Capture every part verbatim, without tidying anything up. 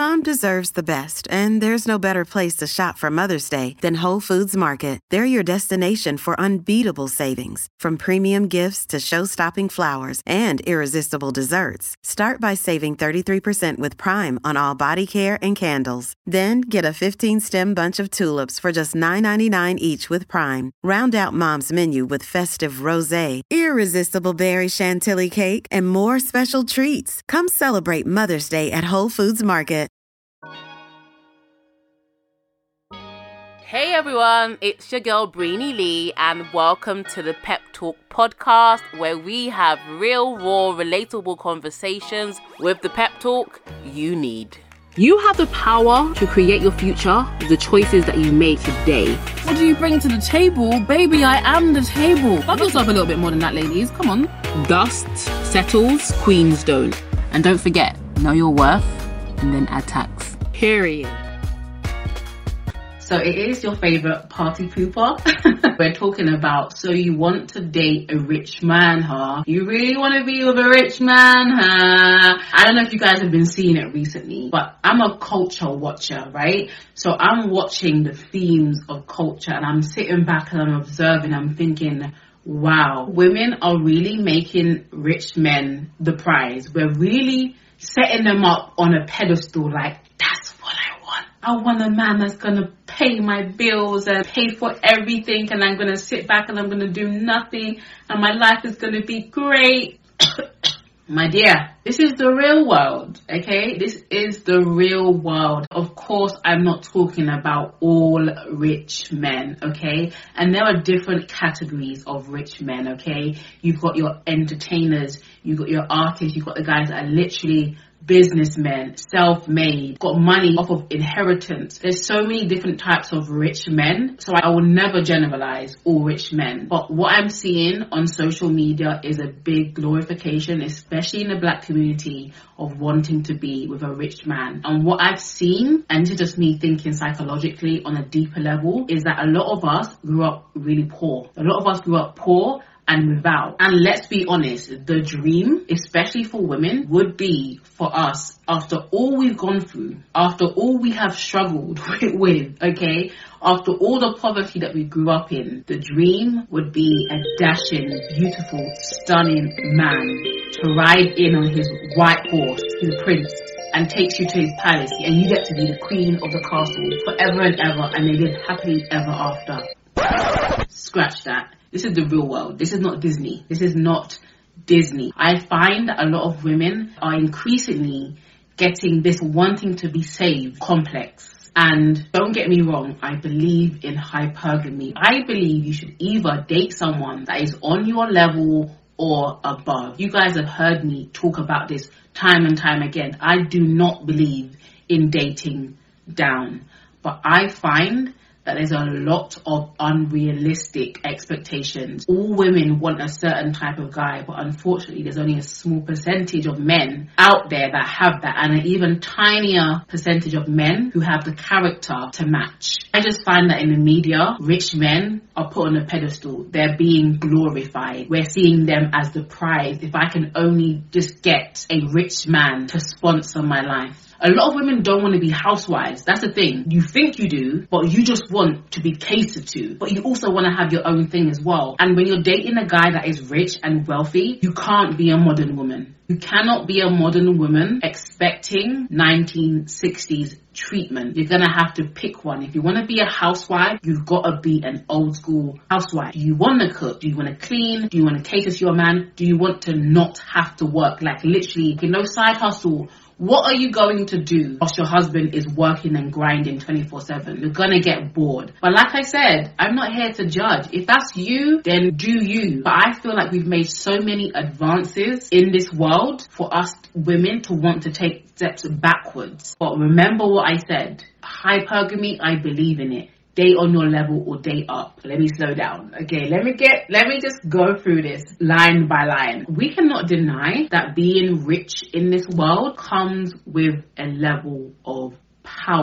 Mom deserves the best, and there's no better place to shop for Mother's Day than Whole Foods Market. They're your destination for unbeatable savings, from premium gifts to show-stopping flowers and irresistible desserts. Start by saving thirty-three percent with Prime on all body care and candles. Then get a fifteen-stem bunch of tulips for just nine ninety-nine each with Prime. Round out Mom's menu with festive rosé, irresistible berry chantilly cake, and more special treats. Come celebrate Mother's Day at Whole Foods Market. Hey everyone, it's your girl Brainy Lee, and welcome to the Pep Talk podcast, where we have real, raw, relatable conversations with the pep talk you need. You have the power to create your future with the choices that you make today. What do you bring to the table? Baby, I am the table. Love yourself a little bit more than that, ladies. Come on. Dust settles, queens don't. And don't forget, know your worth and then add tax. Period. So it is your favourite party pooper. We're talking about, so you want to date a rich man, huh? You really want to be with a rich man, huh? I don't know if you guys have been seeing it recently, but I'm a culture watcher, right? So I'm watching the themes of culture, and I'm sitting back and I'm observing, I'm thinking, wow, women are really making rich men the prize. We're really setting them up on a pedestal like, that's what I want. I want a man that's going to pay my bills and pay for everything, and I'm going to sit back and I'm going to do nothing, and my life is going to be great. My dear, this is the real world, okay? This is the real world. Of course, I'm not talking about all rich men, okay? And there are different categories of rich men, okay? You've got your entertainers, you've got your artists, you've got the guys that are literally businessmen, self-made, got money off of inheritance. There's so many different types of rich men, so I will never generalize all rich men. But what I'm seeing on social media is a big glorification, especially in the black community, of wanting to be with a rich man. And what I've seen, and this is just me thinking psychologically on a deeper level, is that a lot of us grew up really poor. A lot of us grew up poor and without. And let's be honest, the dream, especially for women, would be for us, after all we've gone through, after all we have struggled with, okay, after all the poverty that we grew up in, the dream would be a dashing, beautiful, stunning man to ride in on his white horse, his prince, and takes you to his palace, and you get to be the queen of the castle forever and ever, and they live happily ever after. Scratch that. This is the real world. This is not Disney. This is not Disney. I find that a lot of women are increasingly getting this wanting to be saved complex. And don't get me wrong, I believe in hypergamy. I believe you should either date someone that is on your level or above. You guys have heard me talk about this time and time again. I do not believe in dating down. But I find that there's a lot of unrealistic expectations. All women want a certain type of guy, but unfortunately there's only a small percentage of men out there that have that, and an even tinier percentage of men who have the character to match. I just find that in the media, rich men are put on a pedestal. They're being glorified. We're seeing them as the prize. If I can only just get a rich man to sponsor my life. A lot of women don't want to be housewives. That's the thing. You think you do, but you just want to be catered to. But you also want to have your own thing as well. And when you're dating a guy that is rich and wealthy, you can't be a modern woman. You cannot be a modern woman expecting nineteen sixties treatment. You're going to have to pick one. If you want to be a housewife, you've got to be an old school housewife. Do you want to cook? Do you want to clean? Do you want to cater to your man? Do you want to not have to work? Like literally, you know, side hustle. What are you going to do whilst your husband is working and grinding twenty-four seven? You're going to get bored. But like I said, I'm not here to judge. If that's you, then do you. But I feel like we've made so many advances in this world for us women to want to take steps backwards. But remember what I said. Hypergamy, I believe in it. Date on your level or date up. Let me slow down. Okay, let me get, let me just go through this line by line. We cannot deny that being rich in this world comes with a level of power.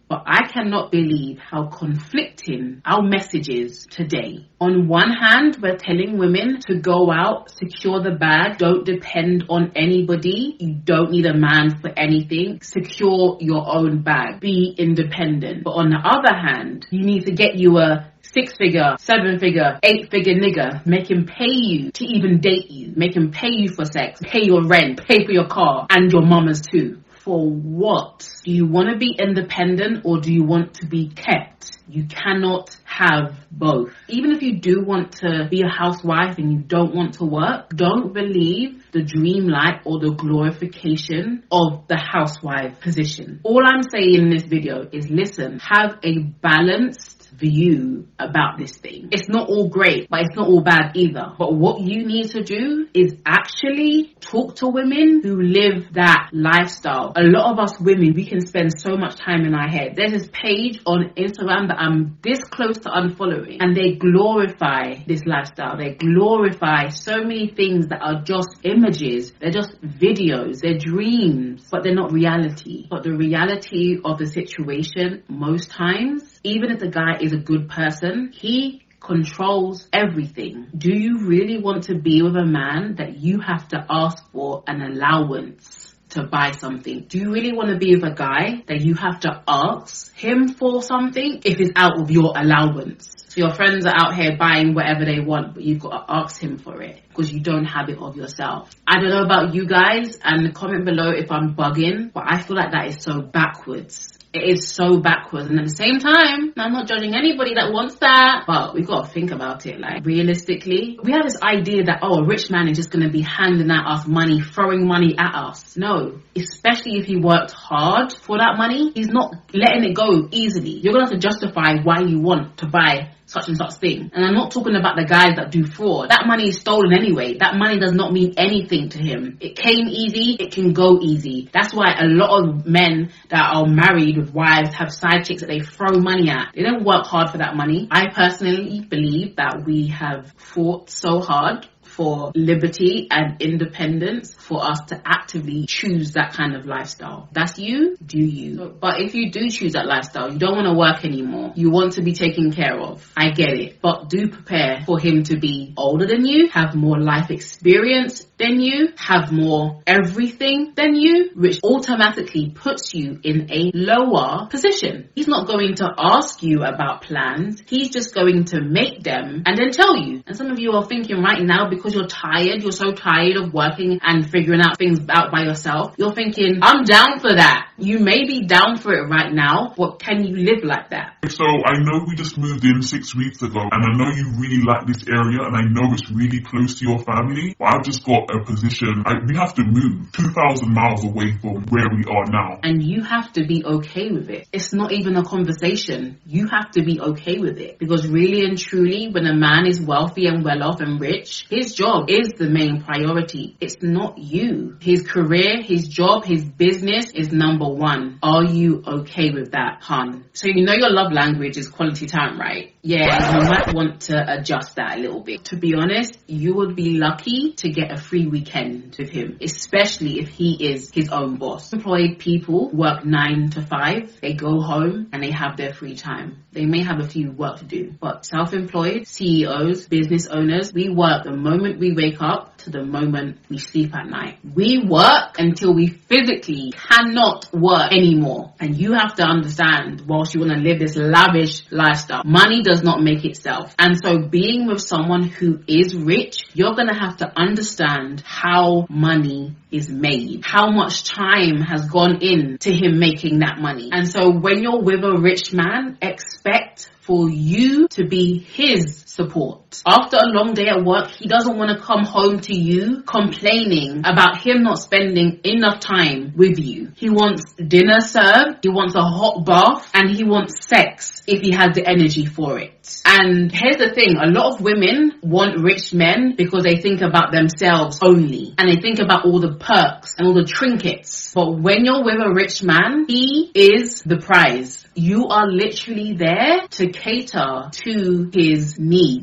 But I cannot believe how conflicting our message is today. On one hand, we're telling women to go out, secure the bag, don't depend on anybody. You don't need a man for anything. Secure your own bag. Be independent. But on the other hand, you need to get you a six-figure, seven-figure, eight-figure nigga. Make him pay you to even date you. Make him pay you for sex, pay your rent, pay for your car, and your mama's too. For what? Do you want to be independent or do you want to be kept? You cannot have both. Even if you do want to be a housewife and you don't want to work, don't believe the dream life or the glorification of the housewife position. All I'm saying in this video is listen, have a balanced view about this thing. It's not all great, but it's not all bad either. But what you need to do is actually talk to women who live that lifestyle. A lot of us women, we can spend so much time in our head. There's this page on Instagram that I'm this close to unfollowing, and they glorify this lifestyle. They glorify so many things that are just images. They're just videos. They're dreams, but they're not reality. But the reality of the situation most times, even if the guy is a good person, he controls everything. Do you really want to be with a man that you have to ask for an allowance to buy something? Do you really want to be with a guy that you have to ask him for something if it's out of your allowance? So your friends are out here buying whatever they want, but you've got to ask him for it because you don't have it of yourself. I don't know about you guys, and comment below if I'm bugging, but I feel like that is so backwards. It is so backwards, and at the same time, I'm not judging anybody that wants that, but we've got to think about it. Like, realistically, we have this idea that, oh, a rich man is just going to be handing out us money, throwing money at us. No, especially if he worked hard for that money, he's not letting it go easily. You're going to have to justify why you want to buy such and such thing. And I'm not talking about the guys that do fraud. That money is stolen anyway. That money does not mean anything to him. It came easy, it can go easy. That's why a lot of men that are married with wives have side chicks that they throw money at. They don't work hard for that money. I personally believe that we have fought so hard for liberty and independence for us to actively choose that kind of lifestyle. That's you, do you. But if you do choose that lifestyle, you don't want to work anymore. You want to be taken care of. I get it. But do prepare for him to be older than you, have more life experience than you, have more everything than you, which automatically puts you in a lower position. He's not going to ask you about plans. He's just going to make them and then tell you. And some of you are thinking right now, because you're tired, you're so tired of working and figuring out things out by yourself, you're thinking, I'm down for that. You may be down for it right now, but can you live like that? So I know we just moved in six weeks ago, and I know you really like this area, and I know it's really close to your family, but I've just got a position. I, we have to move two thousand miles away from where we are now. And you have to be okay with it. It's not even a conversation. You have to be okay with it. Because really and truly, when a man is wealthy and well off and rich, his job is the main priority. It's not you. His career, his job, his business is number one. Are you okay with that, hun? So you know your love language is quality time, right? Yeah, you might want to adjust that a little bit. To be honest, you would be lucky to get a free weekend with him, especially if he is his own boss. Employed people work nine to five. They go home and they have their free time. They may have a few work to do, but self-employed, C E Os, business owners, we work the moment we wake up to the moment we sleep at night. We work until we physically cannot work anymore. And you have to understand, whilst you want to live this lavish lifestyle, money does not make itself. And so being with someone who is rich, you're going to have to understand how money is made, how much time has gone in to him making that money. And so when you're with a rich man, expect for you to be his support. After a long day at work, he doesn't want to come home to you complaining about him not spending enough time with you. He wants dinner served, he wants a hot bath, and he wants sex if he has the energy for it. And here's the thing, a lot of women want rich men because they think about themselves only, and they think about all the perks and all the trinkets. But when you're with a rich man, he is the prize. You are literally there to cater to his needs.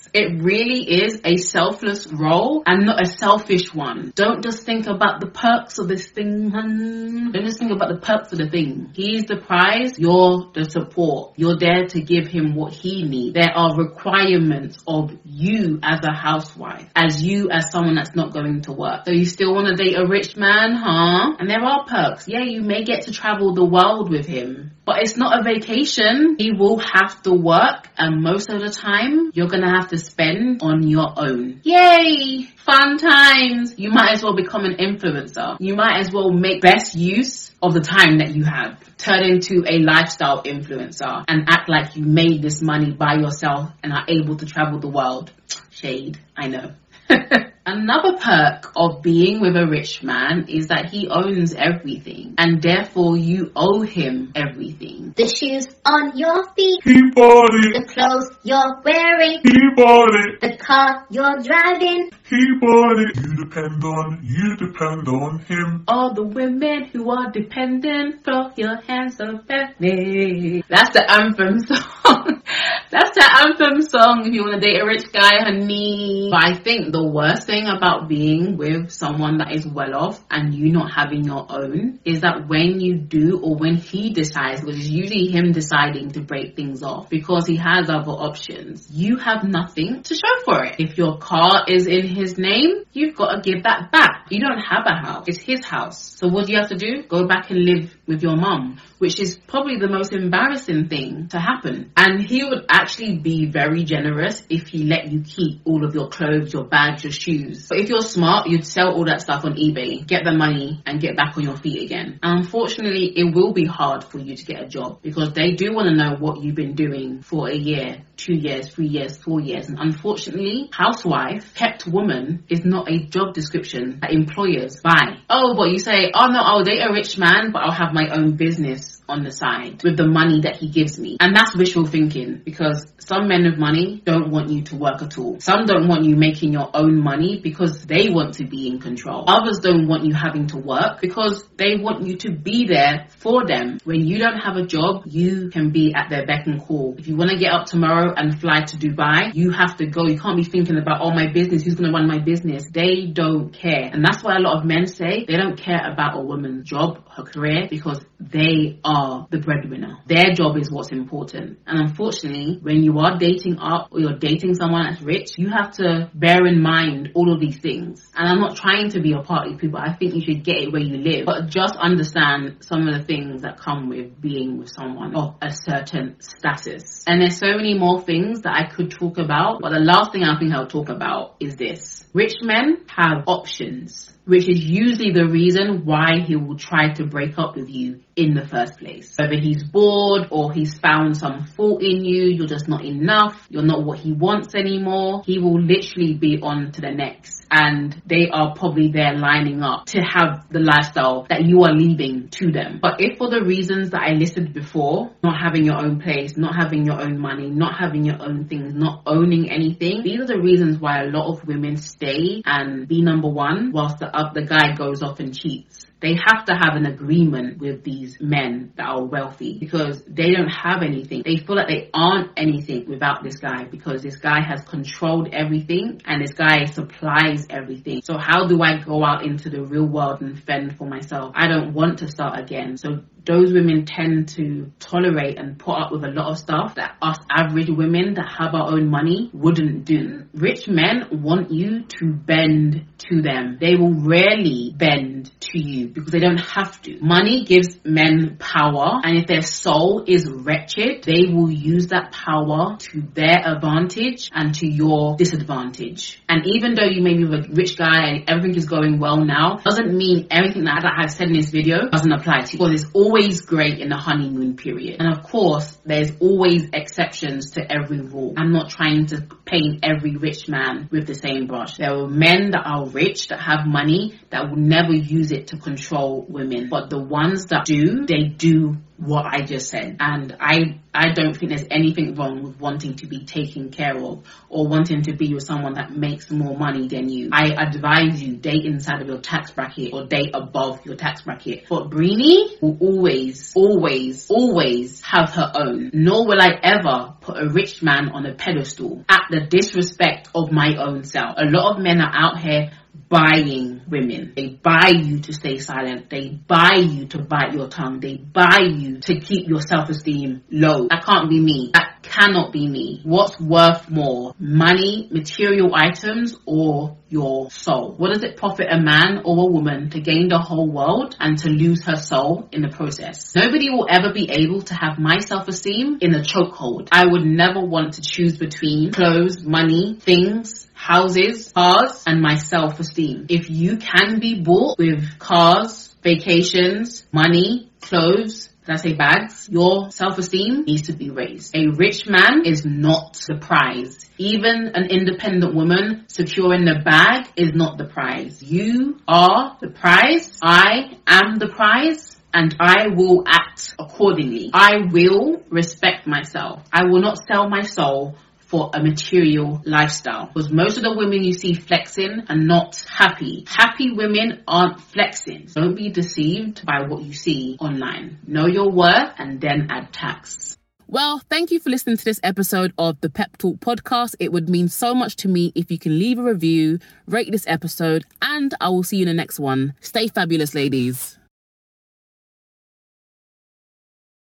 It really is a selfless role and not a selfish one. Don't just think about the perks of this thing, hun. Don't just think about the perks of the thing. He's the prize, you're the support. You're there to give him what he needs. There are requirements of you as a housewife, as you as someone that's not going to work. So you still want to date a rich man, huh? And there are perks. Yeah, you may get to travel the world with him, but it's not a vacation. He will have to work, and most of the time you're gonna have to spend on your own. Yay! Fun times! You might as well become an influencer. You might as well make best use of the time that you have. Turn into a lifestyle influencer and act like you made this money by yourself and are able to travel the world. Shade, I know. Another perk of being with a rich man is that he owns everything, and therefore you owe him everything. The shoes on your feet, He bought it. the clothes you're wearing, He bought it. the car you're driving. He bought it. You depend on, you depend on him. All the women who are dependent, throw your hands up at me. That's the anthem song. That's the anthem song if you want to date a rich guy, honey. But I think the worst thing about being with someone that is well off and you not having your own is that when you do, or when he decides, which is usually him deciding to break things off because he has other options, you have nothing to show for it. If your car is in his name, you've got to give that back. You don't have a house. It's his house. So what do you have to do? Go back and live with your mum, which is probably the most embarrassing thing to happen. And he would actually be very generous if he let you keep all of your clothes, your bags, your shoes. But if you're smart, you'd sell all that stuff on eBay, get the money and get back on your feet again. And unfortunately, it will be hard for you to get a job because they do want to know what you've been doing for a year, two years, three years, four years. And unfortunately, housewife, kept woman is not a job description that employers buy. Oh, but you say, oh no, I'll date a rich man, but I'll have my own business on the side with the money that he gives me. And that's wishful thinking, because some men with money don't want you to work at all. Some don't want you making your own money because they want to be in control. Others don't want you having to work because they want you to be there for them. When you don't have a job, you can be at their beck and call. If you want to get up tomorrow and fly to Dubai, you have to go. You can't be thinking about, oh, my business, who's going to run my business? They don't care. And that's why a lot of men say they don't care about a woman's job, her career, because they are the breadwinner. Their job is what's important. And unfortunately, when you are dating up or you're dating someone that's rich, you have to bear in mind all of these things. And I'm not trying to be a party people. I think you should get it where you live. But just understand some of the things that come with being with someone of a certain status. And there's so many more things that I could talk about. But the last thing I think I'll talk about is this. Rich men have options, which is usually the reason why he will try to break up with you in the first place. Whether he's bored or he's found some fault in you, you're just not enough, you're not what he wants anymore, he will literally be on to the next. And they are probably there lining up to have the lifestyle that you are leaving to them. But if for the reasons that I listed before, not having your own place, not having your own money, not having your own things, not owning anything, these are the reasons why a lot of women stay and be number one whilst the, uh, the guy goes off and cheats. They have to have an agreement with these men that are wealthy because they don't have anything. They feel like they aren't anything without this guy because this guy has controlled everything and this guy supplies everything. So how do I go out into the real world and fend for myself? I don't want to start again. So those women tend to tolerate and put up with a lot of stuff that us average women that have our own money wouldn't do. Rich men want you to bend to them. They will rarely bend to you because they don't have to. Money gives men power, and if their soul is wretched, they will use that power to their advantage and to your disadvantage. And even though you may be a rich guy and everything is going well now, doesn't mean everything that I've said in this video doesn't apply to you. Because it's always great in the honeymoon period. And of course, there's always exceptions to every rule. I'm not trying to paint every rich man with the same brush. There are men that are rich, that have money, that will never use it to control women. But the ones that do, they do what I just said. And I I don't think there's anything wrong with wanting to be taken care of or wanting to be with someone that makes more money than you. I advise you, date inside of your tax bracket or date above your tax bracket. But Brini will always, always, always have her own. Nor will I ever put a rich man on a pedestal at the a disrespect of my own self. A lot of men are out here buying women. They buy you to stay silent. They buy you to bite your tongue. They buy you to keep your self-esteem low. That can't be me. That cannot be me. What's worth more? Money, material items, or your soul? What does it profit a man or a woman to gain the whole world and to lose her soul in the process? Nobody will ever be able to have my self-esteem in a chokehold. I would never want to choose between clothes, money, things, houses, cars, and my self-esteem. If you can be bought with cars, vacations, money, clothes, did I say bags? Your self-esteem needs to be raised. A rich man is not the prize. Even an independent woman securing the bag is not the prize. You are the prize. I am the prize. And I will act accordingly. I will respect myself. I will not sell my soul for a material lifestyle. Because most of the women you see flexing are not happy. Happy women aren't flexing. Don't be deceived by what you see online. Know your worth and then add tax. Well, thank you for listening to this episode of the Pep Talk podcast. It would mean so much to me if you can leave a review, rate this episode, and I will see you in the next one. Stay fabulous, ladies.